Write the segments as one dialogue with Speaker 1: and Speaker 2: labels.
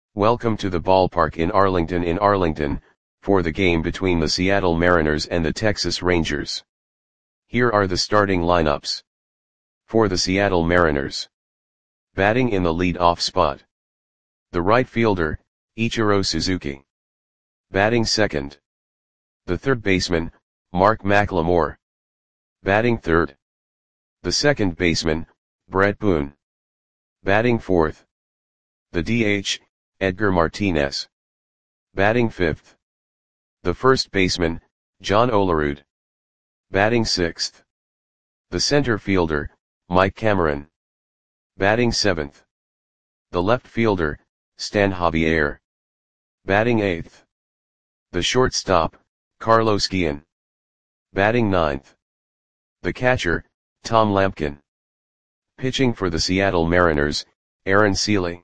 Speaker 1: Welcome to the ballpark in Arlington, for the game between the Seattle Mariners and the Texas Rangers. Here are the starting lineups. For the Seattle Mariners. Batting in the lead-off spot. The right fielder, Ichiro Suzuki. Batting second. The third baseman, Mark McLemore. Batting third. The second baseman, Bret Boone. Batting fourth. The DH, Edgar Martinez. Batting fifth. The first baseman, John Olerud. Batting sixth. The center fielder, Mike Cameron. Batting seventh. The left fielder, Stan Javier. Batting eighth. The shortstop, Carlos Guillen. Batting ninth. The catcher, Tom Lampkin. Pitching for the Seattle Mariners, Aaron Sele.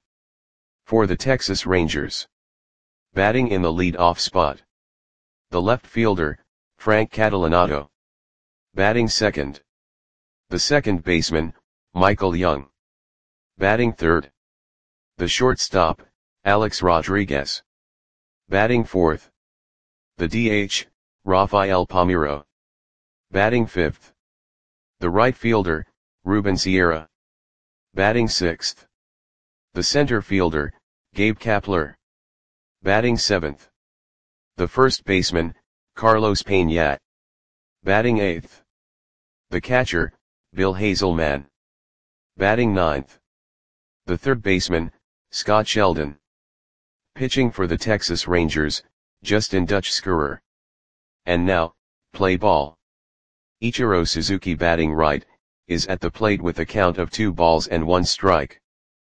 Speaker 1: For the Texas Rangers. Batting in the lead-off spot. The left fielder, Frank Catalanotto. Batting second. The second baseman, Michael Young. Batting third. The shortstop, Alex Rodriguez. Batting fourth. The DH, Rafael Palmeiro. Batting fifth. The right fielder, Ruben Sierra. Batting sixth. The center fielder, Gabe Kapler. Batting seventh. The first baseman, Carlos Peña. Batting eighth. The catcher, Bill Hazelman. Batting ninth. The third baseman, Scott Sheldon. Pitching for the Texas Rangers, Justin Dutch Schurer. And now, play ball. Ichiro Suzuki batting right, is at the plate with a count of 2-1 strike.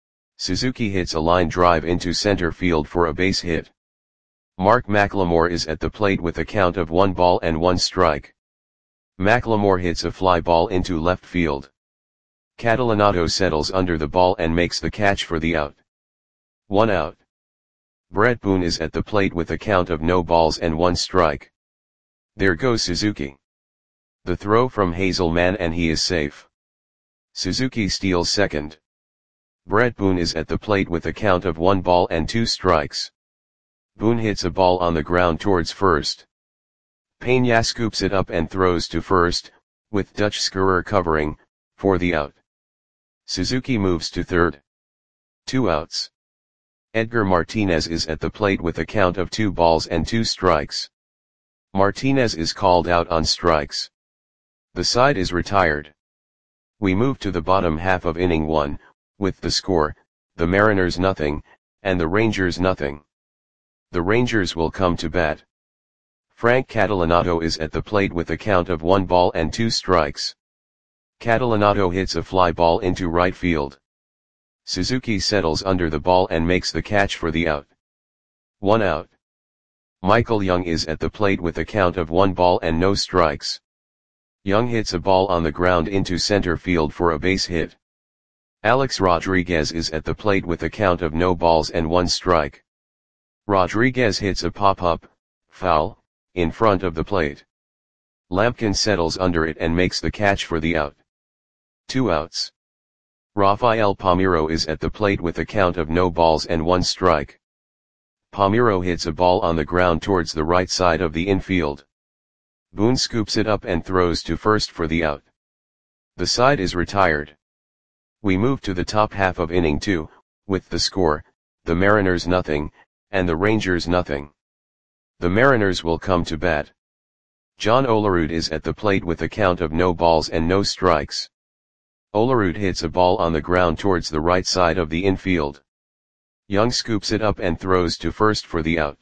Speaker 1: Suzuki hits a line drive into center field for a base hit. Mark McLemore is at the plate with a count of 1-1 strike. McLemore hits a fly ball into left field. Catalanotto settles under the ball and makes the catch for the out. 1 out. Bret Boone is at the plate with a count of 0-1 strike. There goes Suzuki. The throw from Hazelman and he is safe. Suzuki steals second. Bret Boone is at the plate with a count of 1-2 strikes. Boone hits a ball on the ground towards first. Peña scoops it up and throws to first, with Dutch Schurer covering, for the out. Suzuki moves to third. 2 outs. Edgar Martinez is at the plate with a count of 2-2 strikes. Martinez is called out on strikes. The side is retired. We move to the bottom half of inning 1, with the score, the Mariners nothing, and the Rangers nothing. The Rangers will come to bat. Frank Catalanotto is at the plate with a count of 1-2 strikes. Catalanotto hits a fly ball into right field. Suzuki settles under the ball and makes the catch for the out. 1 out. Michael Young is at the plate with a count of 1-0 strikes. Young hits a ball on the ground into center field for a base hit. Alex Rodriguez is at the plate with a count of 0-1 strike. Rodriguez hits a pop-up, foul, in front of the plate. Lampkin settles under it and makes the catch for the out. 2 outs. Rafael Palmeiro is at the plate with a count of 0-1 strike. Palmeiro hits a ball on the ground towards the right side of the infield. Boone scoops it up and throws to first for the out. The side is retired. We move to the top half of inning 2, with the score, the Mariners nothing, and the Rangers nothing. The Mariners will come to bat. John Olerud is at the plate with a count of 0 strikes. Olerud hits a ball on the ground towards the right side of the infield. Young scoops it up and throws to first for the out.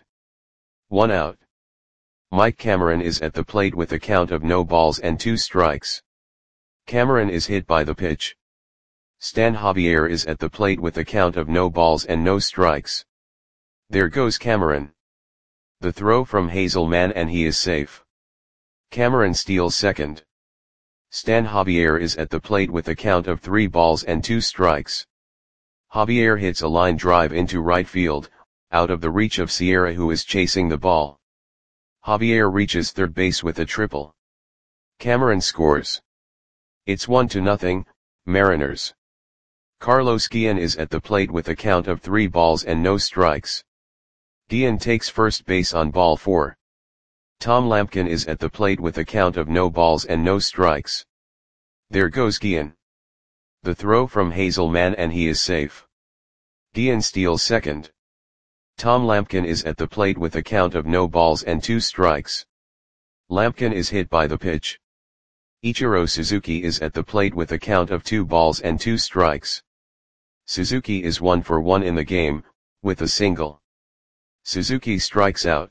Speaker 1: 1 out. Mike Cameron is at the plate with a count of 0-2 strikes. Cameron is hit by the pitch. Stan Javier is at the plate with a count of 0 strikes. There goes Cameron. The throw from Hazelman and he is safe. Cameron steals second. Stan Javier is at the plate with a count of 3-2 strikes. Javier hits a line drive into right field, out of the reach of Sierra who is chasing the ball. Javier reaches third base with a triple. Cameron scores. It's 1-0, Mariners. Carlos Guillen is at the plate with a count of 3 balls and no strikes. Guillen takes first base on ball 4. Tom Lampkin is at the plate with a count of no balls and no strikes. There goes Guillen. The throw from Hazelman and he is safe. Guillen steals second. Tom Lampkin is at the plate with a count of no balls and 2 strikes. Lampkin is hit by the pitch. Ichiro Suzuki is at the plate with a count of 2 balls and 2 strikes. Suzuki is 1 for 1 in the game, with a single. Suzuki strikes out.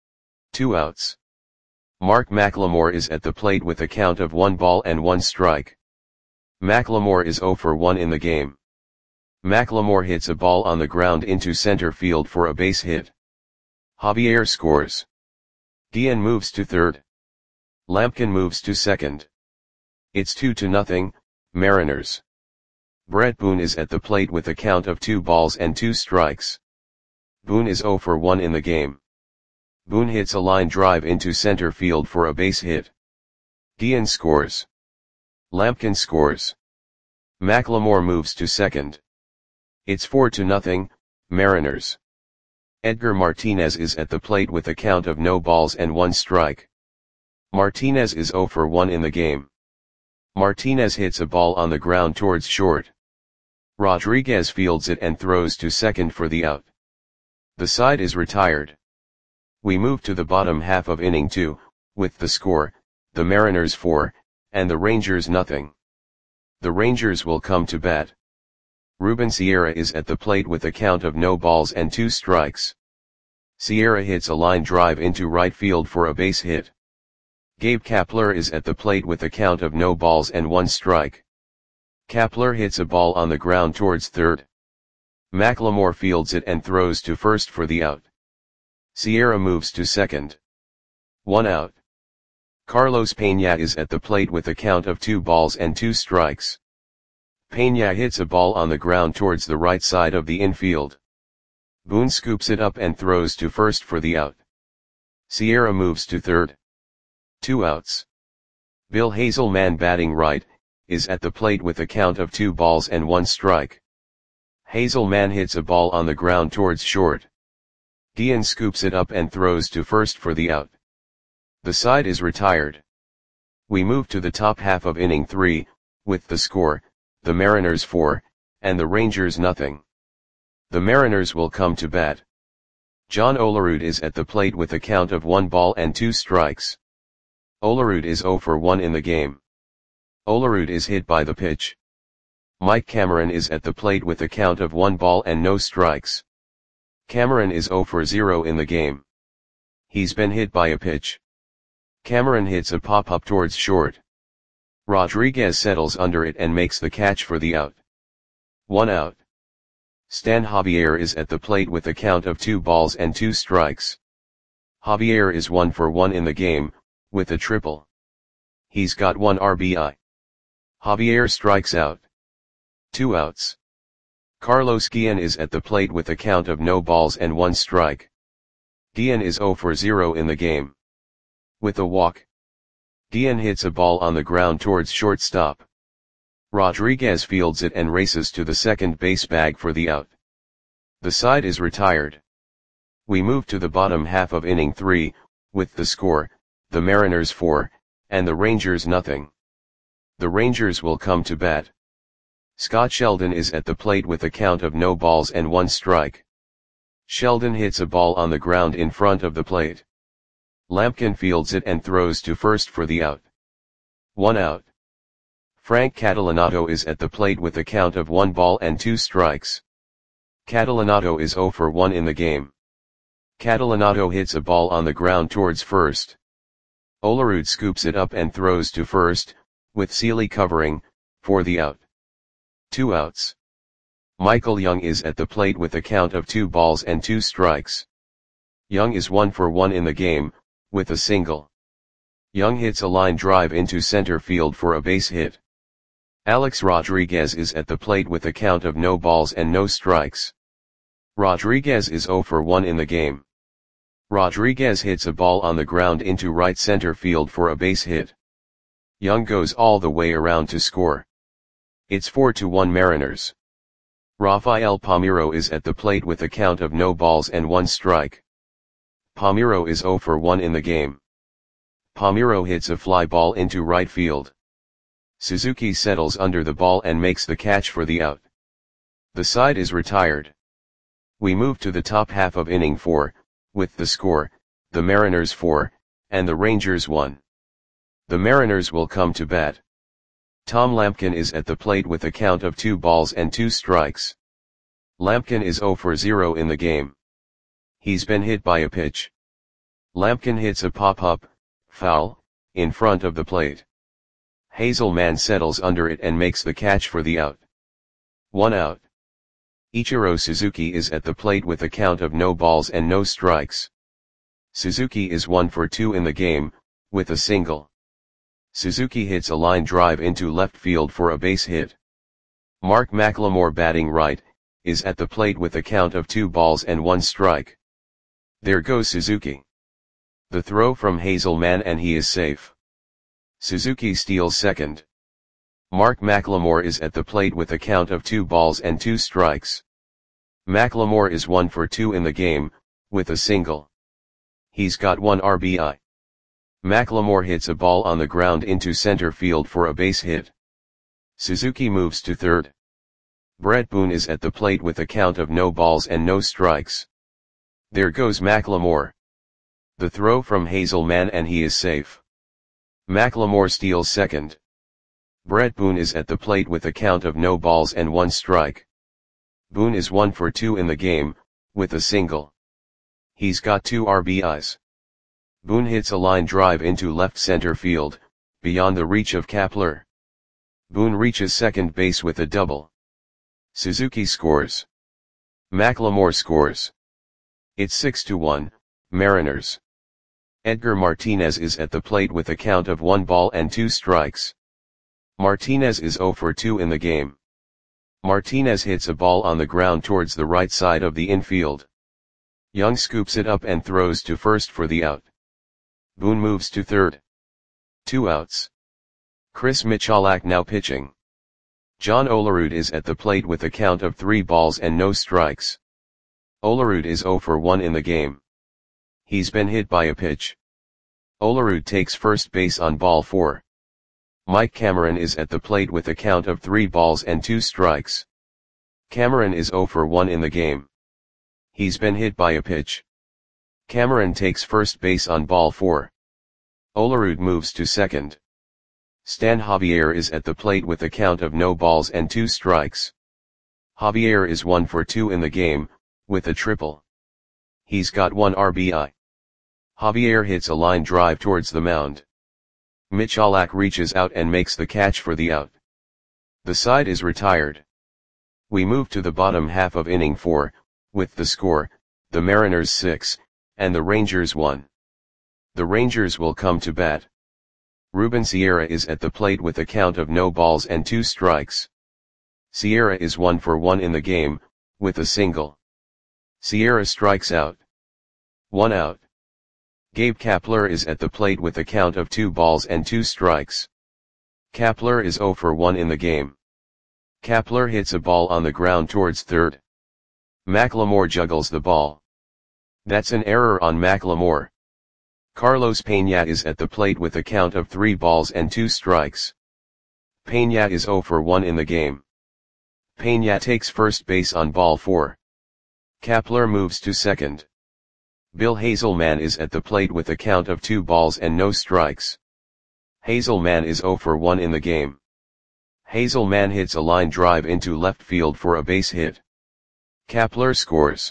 Speaker 1: 2 outs. Mark McLemore is at the plate with a count of 1 ball and 1 strike. McLemore is 0 for 1 in the game. McLemore hits a ball on the ground into center field for a base hit. Javier scores. Guillen moves to third. Lampkin moves to second. It's 2-0, Mariners. Brett Boone is at the plate with a count of 2 balls and 2 strikes. Boone is 0 for 1 in the game. Boone hits a line drive into center field for a base hit. Guillen scores. Lampkin scores. McLemore moves to second. It's 4-0, Mariners. Edgar Martinez is at the plate with a count of no balls and 1 strike. Martinez is 0 for 1 in the game. Martinez hits a ball on the ground towards short. Rodriguez fields it and throws to second for the out. The side is retired. We move to the bottom half of inning 2, with the score, the Mariners 4, and the Rangers nothing. The Rangers will come to bat. Ruben Sierra is at the plate with a count of no balls and 2 strikes. Sierra hits a line drive into right field for a base hit. Gabe Kapler is at the plate with a count of no balls and 1 strike. Kapler hits a ball on the ground towards third. McLemore fields it and throws to first for the out. Sierra moves to second. 1 out. Carlos Peña is at the plate with a count of 2 balls and 2 strikes. Peña hits a ball on the ground towards the right side of the infield. Boone scoops it up and throws to first for the out. Sierra moves to third. 2 outs. Bill Hazelman, batting right, is at the plate with a count of 2 balls and 1 strike. Hazelman hits a ball on the ground towards short. Guillen scoops it up and throws to first for the out. The side is retired. We move to the top half of inning 3, with the score, the Mariners 4, and the Rangers nothing. The Mariners will come to bat. John Olerud is at the plate with a count of 1 ball and 2 strikes. Olerud is 0 for 1 in the game. Olerud is hit by the pitch. Mike Cameron is at the plate with a count of 1 ball and no strikes. Cameron is 0 for 0 in the game. He's been hit by a pitch. Cameron hits a pop-up towards short. Rodriguez settles under it and makes the catch for the out. 1 out. Stan Javier is at the plate with a count of 2 balls and 2 strikes. Javier is 1 for 1 in the game, with a triple. He's got 1 RBI. Javier strikes out. 2 outs. Carlos Guillen is at the plate with a count of no balls and 1 strike. Guillen is 0 for 0 in the game. With a walk. Guillen hits a ball on the ground towards shortstop. Rodriguez fields it and races to the second base bag for the out. The side is retired. We move to the bottom half of inning 3, with the score, the Mariners 4, and the Rangers nothing. The Rangers will come to bat. Scott Sheldon is at the plate with a count of no balls and 1 strike. Sheldon hits a ball on the ground in front of the plate. Lampkin fields it and throws to first for the out. 1 out. Frank Catalanato is at the plate with a count of 1 ball and 2 strikes. Catalanato is 0 for 1 in the game. Catalanato hits a ball on the ground towards first. Olerud scoops it up and throws to first, with Seeley covering, for the out. 2 outs. Michael Young is at the plate with a count of 2 balls and 2 strikes. Young is 1 for 1 in the game, with a single. Young hits a line drive into center field for a base hit. Alex Rodriguez is at the plate with a count of no balls and no strikes. Rodriguez is 0 for 1 in the game. Rodriguez hits a ball on the ground into right center field for a base hit. Young goes all the way around to score. It's 4-1 Mariners. Rafael Palmeiro is at the plate with a count of no balls and 1 strike. Palmeiro is 0 for 1 in the game. Palmeiro hits a fly ball into right field. Suzuki settles under the ball and makes the catch for the out. The side is retired. We move to the top half of inning 4, with the score, the Mariners 4, and the Rangers 1. The Mariners will come to bat. Tom Lampkin is at the plate with a count of 2 balls and 2 strikes. Lampkin is 0 for 0 in the game. He's been hit by a pitch. Lampkin hits a pop-up, foul, in front of the plate. Hazelman settles under it and makes the catch for the out. 1 out. Ichiro Suzuki is at the plate with a count of no balls and no strikes. Suzuki is 1 for 2 in the game, with a single. Suzuki hits a line drive into left field for a base hit. Mark McLemore, batting right, is at the plate with a count of 2 balls and 1 strike. There goes Suzuki. The throw from Hazelman and he is safe. Suzuki steals second. Mark McLemore is at the plate with a count of 2 balls and 2 strikes. McLemore is 1 for 2 in the game, with a single. He's got 1 RBI. McLemore hits a ball on the ground into center field for a base hit. Suzuki moves to third. Brett Boone is at the plate with a count of no balls and no strikes. There goes McLemore. The throw from Hazelman and he is safe. McLemore steals second. Brett Boone is at the plate with a count of no balls and 1 strike. Boone is 1 for 2 in the game, with a single. He's got 2 RBIs. Boone hits a line drive into left center field, beyond the reach of Kapler. Boone reaches second base with a double. Suzuki scores. McLemore scores. It's 6-1, Mariners. Edgar Martinez is at the plate with a count of 1 ball and 2 strikes. Martinez is 0 for 2 in the game. Martinez hits a ball on the ground towards the right side of the infield. Young scoops it up and throws to first for the out. Boone moves to third. 2 outs. Chris Michalak now pitching. John Olerud is at the plate with a count of 3 balls and no strikes. Olerud is 0 for 1 in the game. He's been hit by a pitch. Olerud takes first base on ball 4. Mike Cameron is at the plate with a count of 3 balls and 2 strikes. Cameron is 0 for 1 in the game. He's been hit by a pitch. Cameron takes first base on ball 4. Olerud moves to second. Stan Javier is at the plate with a count of no balls and 2 strikes. Javier is 1 for 2 in the game, with a triple. He's got 1 RBI. Javier hits a line drive towards the mound. Michalak reaches out and makes the catch for the out. The side is retired. We move to the bottom half of inning 4, with the score, the Mariners 6, and the Rangers 1. The Rangers will come to bat. Ruben Sierra is at the plate with a count of no balls and 2 strikes. Sierra is 1 for 1 in the game, with a single. Sierra strikes out. 1 out. Gabe Kapler is at the plate with a count of 2 balls and 2 strikes. Kapler is 0 for 1 in the game. Kapler hits a ball on the ground towards third. McLemore juggles the ball. That's an error on McLemore. Carlos Peña is at the plate with a count of 3 balls and 2 strikes. Peña is 0 for 1 in the game. Peña takes first base on ball 4. Kapler moves to second. Bill Hazelman is at the plate with a count of 2 balls and no strikes. Hazelman is 0 for 1 in the game. Hazelman hits a line drive into left field for a base hit. Kapler scores.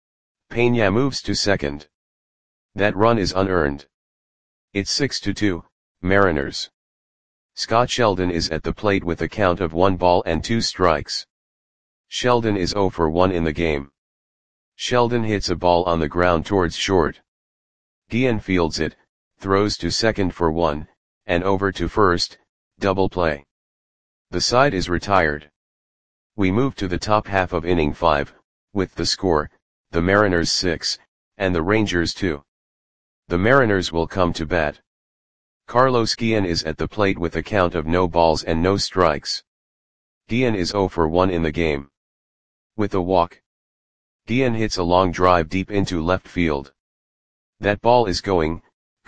Speaker 1: Peña moves to second. That run is unearned. It's 6-2, Mariners. Scott Sheldon is at the plate with a count of 1 ball and 2 strikes. Sheldon is 0 for 1 in the game. Sheldon hits a ball on the ground towards short. Guillen fields it, throws to second for 1, and over to first, double play. The side is retired. We move to the top half of inning 5, with the score, the Mariners 6, and the Rangers 2. The Mariners will come to bat. Carlos Guillen is at the plate with a count of no balls and no strikes. Guillen is 0 for 1 in the game. With a walk, Guillen hits a long drive deep into left field. That ball is going,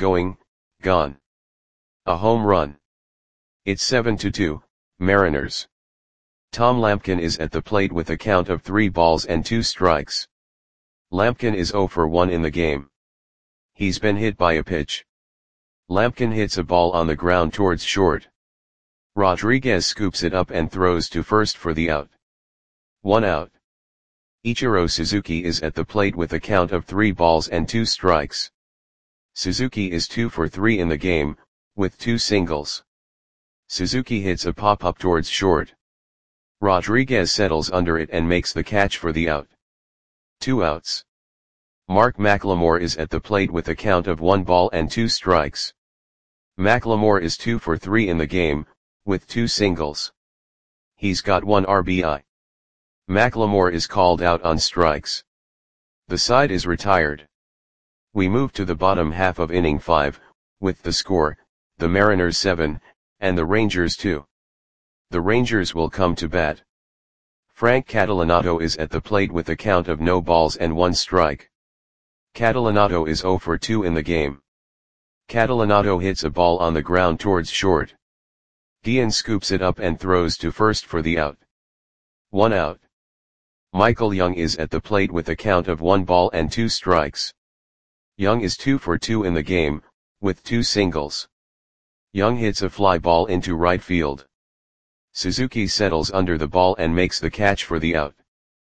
Speaker 1: gone. A home run. It's 7-2, Mariners. Tom Lampkin is at the plate with a count of 3 balls and 2 strikes. Lampkin is 0 for 1 in the game. He's been hit by a pitch. Lampkin hits a ball on the ground towards short. Rodriguez scoops it up and throws to first for the out. 1 out. Ichiro Suzuki is at the plate with a count of 3 balls and 2 strikes. Suzuki is 2 for 3 in the game, with 2 singles. Suzuki hits a pop-up towards short. Rodriguez settles under it and makes the catch for the out. 2 outs. Mark McLemore is at the plate with a count of 1 ball and 2 strikes. McLemore is 2 for 3 in the game, with 2 singles. He's got 1 RBI. McLemore is called out on strikes. The side is retired. We move to the bottom half of inning 5, with the score, the Mariners 7, and the Rangers 2. The Rangers will come to bat. Frank Catalanotto is at the plate with a count of no balls and 1 strike. Catalanotto is 0 for 2 in the game. Catalanotto hits a ball on the ground towards short. Guillen scoops it up and throws to first for the out. 1 out. Michael Young is at the plate with a count of 1 ball and 2 strikes. Young is 2 for 2 in the game, with 2 singles. Young hits a fly ball into right field. Suzuki settles under the ball and makes the catch for the out.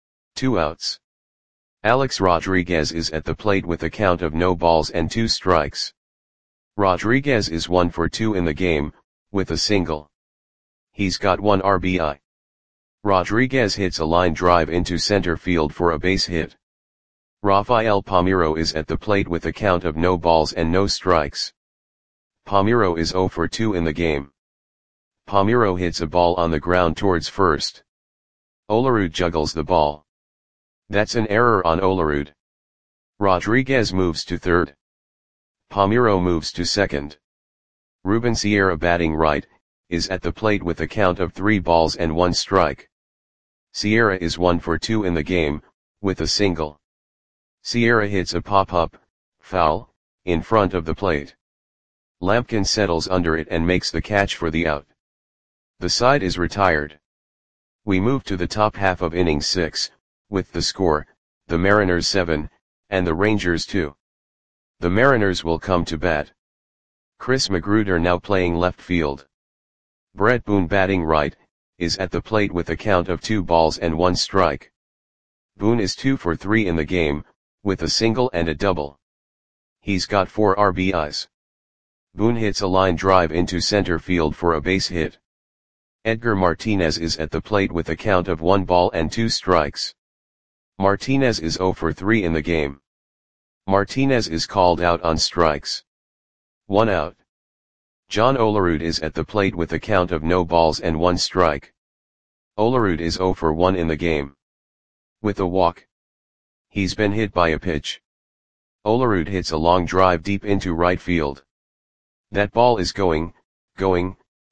Speaker 1: 2 outs. Alex Rodriguez is at the plate with a count of no balls and 2 strikes. Rodriguez is 1 for 2 in the game, with a single. He's got 1 RBI. Rodriguez hits a line drive into center field for a base hit. Rafael Palmeiro is at the plate with a count of no balls and no strikes. Palmeiro is 0 for 2 in the game. Palmeiro hits a ball on the ground towards first. Olerud juggles the ball. That's an error on Olerud. Rodriguez moves to third. Palmeiro moves to second. Ruben Sierra, batting right, is at the plate with a count of 3 balls and 1 strike. Sierra is 1 for 2 in the game, with a single. Sierra hits a pop-up, foul, in front of the plate. Lampkin settles under it and makes the catch for the out. The side is retired. We move to the top half of inning 6, with the score, the Mariners 7, and the Rangers 2. The Mariners will come to bat. Chris Magruder, now playing left field. Brett Boone, batting right, is at the plate with a count of 2 balls and 1 strike. Boone is 2 for 3 in the game, with a single and a double. He's got 4 RBIs. Boone hits a line drive into center field for a base hit. Edgar Martinez is at the plate with a count of 1 ball and 2 strikes. Martinez is 0 for 3 in the game. Martinez is called out on strikes. 1 out. John Olerud is at the plate with a count of no balls and 1 strike. Olerud is 0 for 1 in the game. With a walk. He's been hit by a pitch. Olerud hits a long drive deep into right field. That ball is going, gone.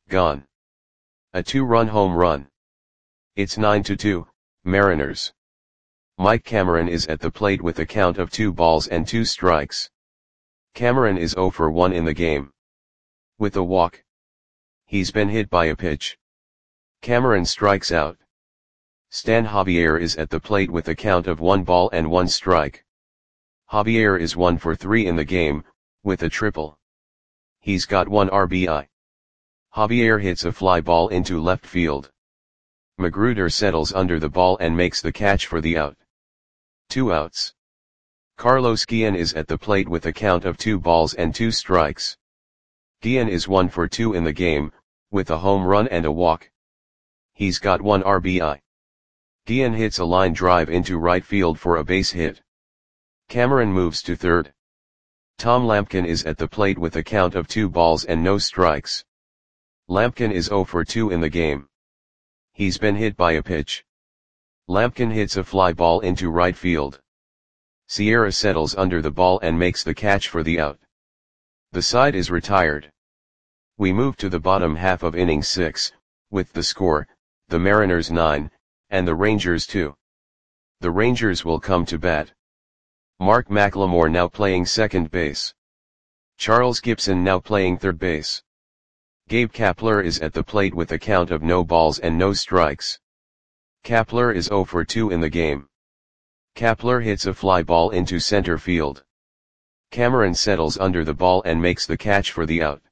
Speaker 1: A 2-run home run. It's 9-2, Mariners. Mike Cameron is at the plate with a count of 2 balls and 2 strikes. Cameron is 0 for 1 in the game. With a walk. He's been hit by a pitch. Cameron strikes out. Stan Javier is at the plate with a count of 1 ball and 1 strike. Javier is 1 for 3 in the game, with a triple. He's got 1 RBI. Javier hits a fly ball into left field. Magruder settles under the ball and makes the catch for the out. 2 outs. Carlos Guillen is at the plate with a count of 2 balls and 2 strikes. Guillen is 1 for 2 in the game, with a home run and a walk. He's got 1 RBI. Guillen hits a line drive into right field for a base hit. Cameron moves to third. Tom Lampkin is at the plate with a count of 2 balls and no strikes. Lampkin is 0 for 2 in the game. He's been hit by a pitch. Lampkin hits a fly ball into right field. Sierra settles under the ball and makes the catch for the out. The side is retired. We move to the bottom half of inning 6, with the score, the Mariners 9, and the Rangers 2. The Rangers will come to bat. Mark McLemore now playing second base. Charles Gibson now playing third base. Gabe Kapler is at the plate with a count of no balls and no strikes. Kapler is 0 for 2 in the game. Kapler hits a fly ball into center field. Cameron settles under the ball and makes the catch for the out.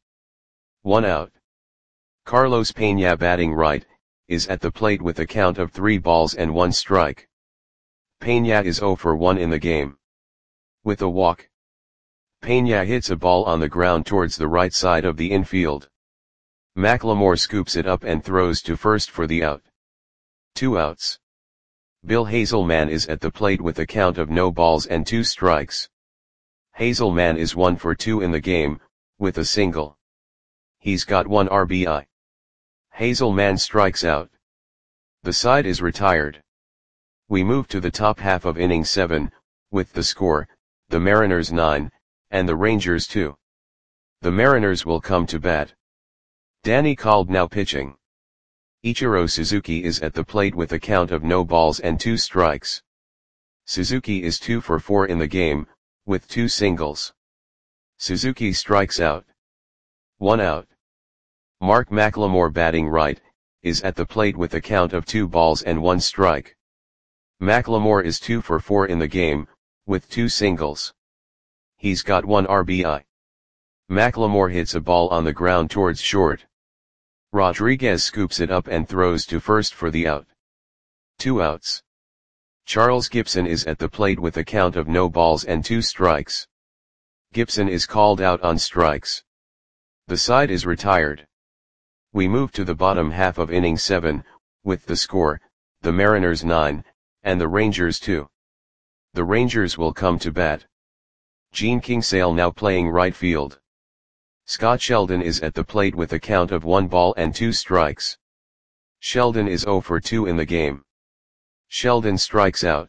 Speaker 1: 1 out. Carlos Peña batting right, is at the plate with a count of 3 balls and 1 strike. Peña is 0 for 1 in the game. With a walk. Peña hits a ball on the ground towards the right side of the infield. McLemore scoops it up and throws to first for the out. 2 outs. Bill Hazelman is at the plate with a count of no balls and 2 strikes. Hazelman is 1 for 2 in the game, with a single. He's got 1 RBI. Hazelman strikes out. The side is retired. We move to the top half of inning 7, with the score, the Mariners 9, and the Rangers 2. The Mariners will come to bat. Danny Kolb now pitching. Ichiro Suzuki is at the plate with a count of no balls and 2 strikes. Suzuki is 2 for 4 in the game, with 2 singles. Suzuki strikes out. 1 out. Mark McLemore batting right, is at the plate with a count of 2 balls and 1 strike. McLemore is 2 for 4 in the game, with 2 singles. He's got 1 RBI. McLemore hits a ball on the ground towards short. Rodriguez scoops it up and throws to first for the out. 2 outs. Charles Gibson is at the plate with a count of no balls and 2 strikes. Gibson is called out on strikes. The side is retired. We move to the bottom half of inning 7, with the score, the Mariners 9, and the Rangers 2. The Rangers will come to bat. Gene Kingsale now playing right field. Scott Sheldon is at the plate with a count of 1 ball and 2 strikes. Sheldon is 0 for 2 in the game. Sheldon strikes out.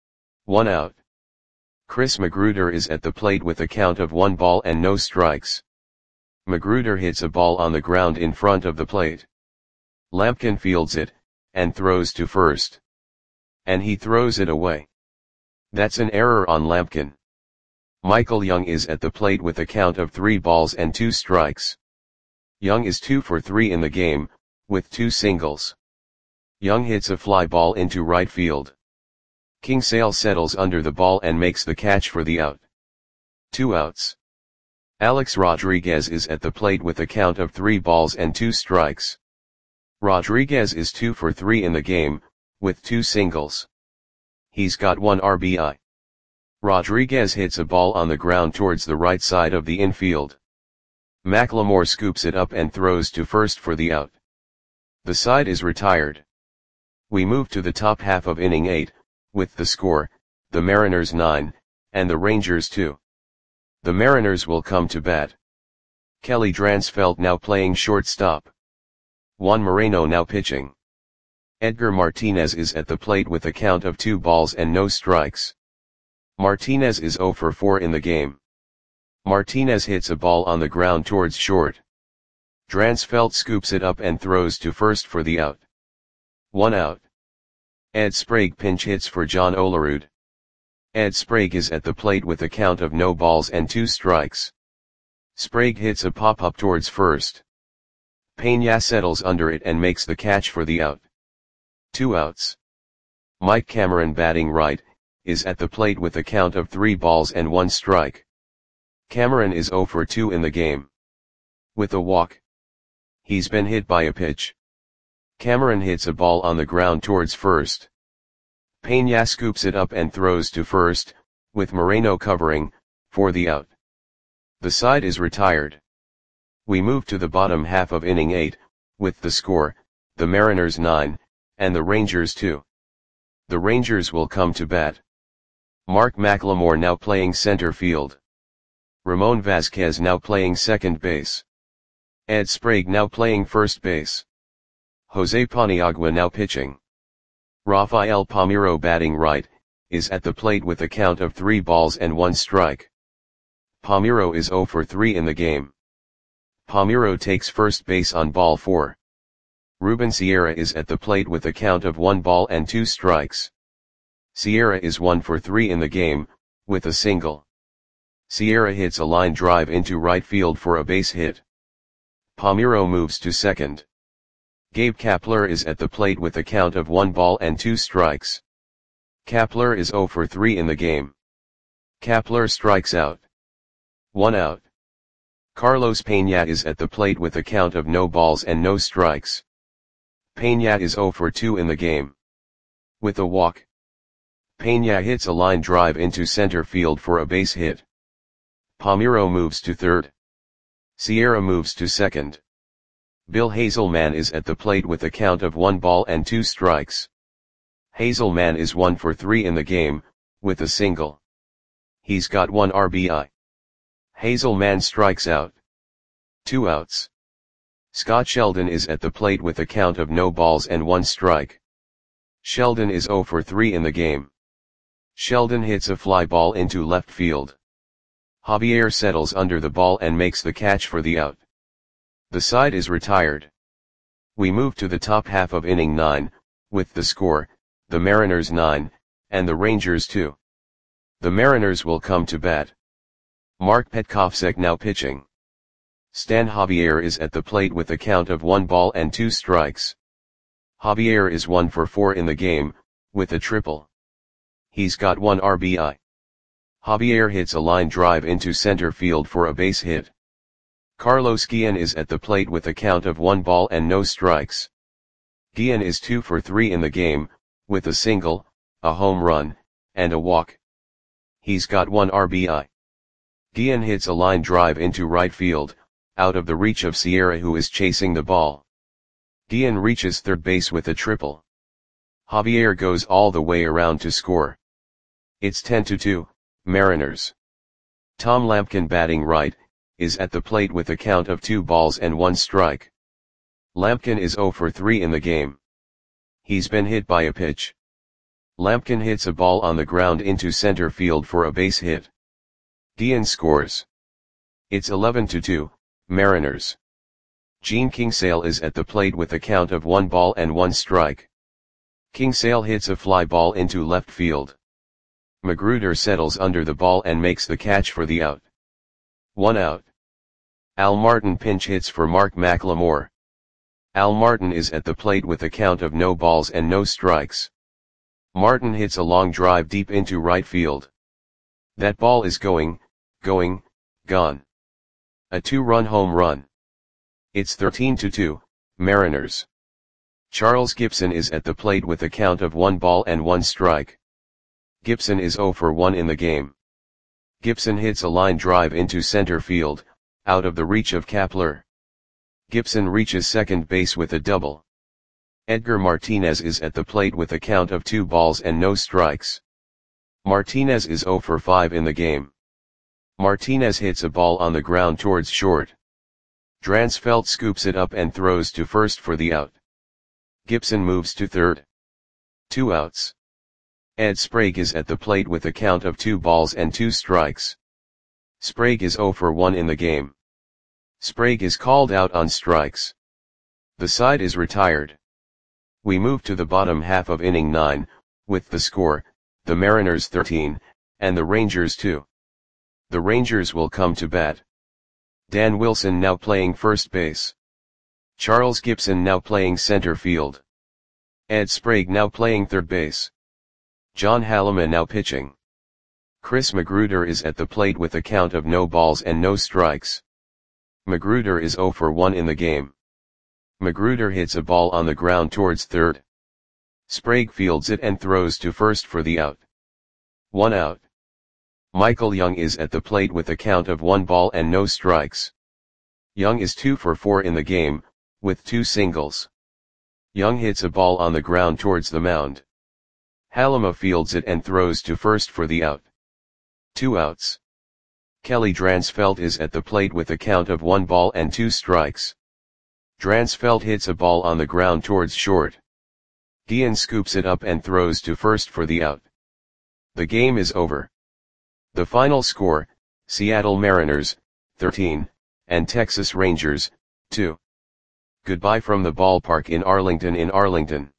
Speaker 1: 1 out. Chris Magruder is at the plate with a count of 1 ball and no strikes. Magruder hits a ball on the ground in front of the plate. Lampkin fields it, and throws to first. And he throws it away. That's an error on Lampkin. Michael Young is at the plate with a count of 3 balls and 2 strikes. Young is 2 for 3 in the game, with 2 singles. Young hits a fly ball into right field. Kingsale settles under the ball and makes the catch for the out. 2 outs. Alex Rodriguez is at the plate with a count of 3 balls and 2 strikes. Rodriguez is 2 for 3 in the game, with 2 singles. He's got 1 RBI. Rodriguez hits a ball on the ground towards the right side of the infield. McLemore scoops it up and throws to first for the out. The side is retired. We move to the top half of inning 8, with the score, the Mariners 9, and the Rangers 2. The Mariners will come to bat. Kelly Dransfeld now playing shortstop. Juan Moreno now pitching. Edgar Martinez is at the plate with a count of 2 balls and no strikes. Martinez is 0 for 4 in the game. Martinez hits a ball on the ground towards short. Dransfeld scoops it up and throws to first for the out. 1 out. Ed Sprague pinch hits for John Olerud. Ed Sprague is at the plate with a count of no balls and 2 strikes. Sprague hits a pop-up towards first. Peña settles under it and makes the catch for the out. 2 outs. Mike Cameron batting right, is at the plate with a count of 3 balls and 1 strike. Cameron is 0 for 2 in the game. With a walk. He's been hit by a pitch. Cameron hits a ball on the ground towards first. Peña scoops it up and throws to first, with Moreno covering, for the out. The side is retired. We move to the bottom half of inning 8, with the score, the Mariners 9, and the Rangers 2. The Rangers will come to bat. Mark McLemore now playing center field. Ramon Vasquez now playing second base. Ed Sprague now playing first base. Jose Paniagua now pitching. Rafael Palmeiro batting right, is at the plate with a count of 3 balls and 1 strike. Palmeiro is 0 for 3 in the game. Palmeiro takes first base on ball 4. Ruben Sierra is at the plate with a count of 1 ball and 2 strikes. Sierra is 1 for 3 in the game, with a single. Sierra hits a line drive into right field for a base hit. Palmeiro moves to second. Gabe Kapler is at the plate with a count of 1 ball and 2 strikes. Kapler is 0 for 3 in the game. Kapler strikes out. 1 out. Carlos Peña is at the plate with a count of no balls and no strikes. Peña is 0 for 2 in the game. With a walk. Peña hits a line drive into center field for a base hit. Palmeiro moves to third. Sierra moves to second. Bill Hazelman is at the plate with a count of 1 ball and 2 strikes. Hazelman is 1 for 3 in the game, with a single. He's got 1 RBI. Hazelman strikes out. 2 outs. Scott Sheldon is at the plate with a count of no balls and 1 strike. Sheldon is 0 for 3 in the game. Sheldon hits a fly ball into left field. Javier settles under the ball and makes the catch for the out. The side is retired. We move to the top half of inning 9, with the score, the Mariners 9, and the Rangers 2. The Mariners will come to bat. Mark Petkovsek now pitching. Stan Javier is at the plate with a count of 1 ball and 2 strikes. Javier is 1 for 4 in the game, with a triple. He's got 1 RBI. Javier hits a line drive into center field for a base hit. Carlos Guillen is at the plate with a count of 1 ball and no strikes. Guillen is 2 for 3 in the game, with a single, a home run, and a walk. He's got 1 RBI. Guillen hits a line drive into right field, out of the reach of Sierra, who is chasing the ball. Guillen reaches third base with a triple. Javier goes all the way around to score. It's 10-2, Mariners. Tom Lampkin, batting right, is at the plate with a count of 2 balls and 1 strike. Lampkin is 0 for 3 in the game. He's been hit by a pitch. Lampkin hits a ball on the ground into center field for a base hit. Guillen scores. It's 11-2, Mariners. Gene Kingsale is at the plate with a count of 1 ball and 1 strike. Kingsale hits a fly ball into left field. Magruder settles under the ball and makes the catch for the out. 1 out. Al Martin pinch hits for Mark McLemore. Al Martin is at the plate with a count of no balls and no strikes. Martin hits a long drive deep into right field. That ball is gone. A 2-run home run. It's 13-2, Mariners. Charles Gibson is at the plate with a count of 1 ball and 1 strike. Gibson is 0 for 1 in the game. Gibson hits a line drive into center field, out of the reach of Kapler. Gibson reaches second base with a double. Edgar Martinez is at the plate with a count of 2 balls and no strikes. Martinez is 0 for 5 in the game. Martinez hits a ball on the ground towards short. Dransfeld scoops it up and throws to first for the out. Gibson moves to third. 2 outs. Ed Sprague is at the plate with a count of 2 balls and 2 strikes. Sprague is 0 for 1 in the game. Sprague is called out on strikes. The side is retired. We move to the bottom half of inning 9, with the score, the Mariners 13, and the Rangers 2. The Rangers will come to bat. Dan Wilson now playing first base. Charles Gibson now playing center field. Ed Sprague now playing third base. John Halleman now pitching. Chris Magruder is at the plate with a count of no balls and no strikes. Magruder is 0 for 1 in the game. Magruder hits a ball on the ground towards third. Sprague fields it and throws to first for the out. 1 out. Michael Young is at the plate with a count of 1 ball and no strikes. Young is 2 for 4 in the game, with 2 singles. Young hits a ball on the ground towards the mound. Halama fields it and throws to first for the out. 2 outs. Kelly Dransfeld is at the plate with a count of 1 ball and 2 strikes. Dransfeld hits a ball on the ground towards short. Guillen scoops it up and throws to first for the out. The game is over. The final score, Seattle Mariners, 13, and Texas Rangers, 2. Goodbye from the ballpark in Arlington.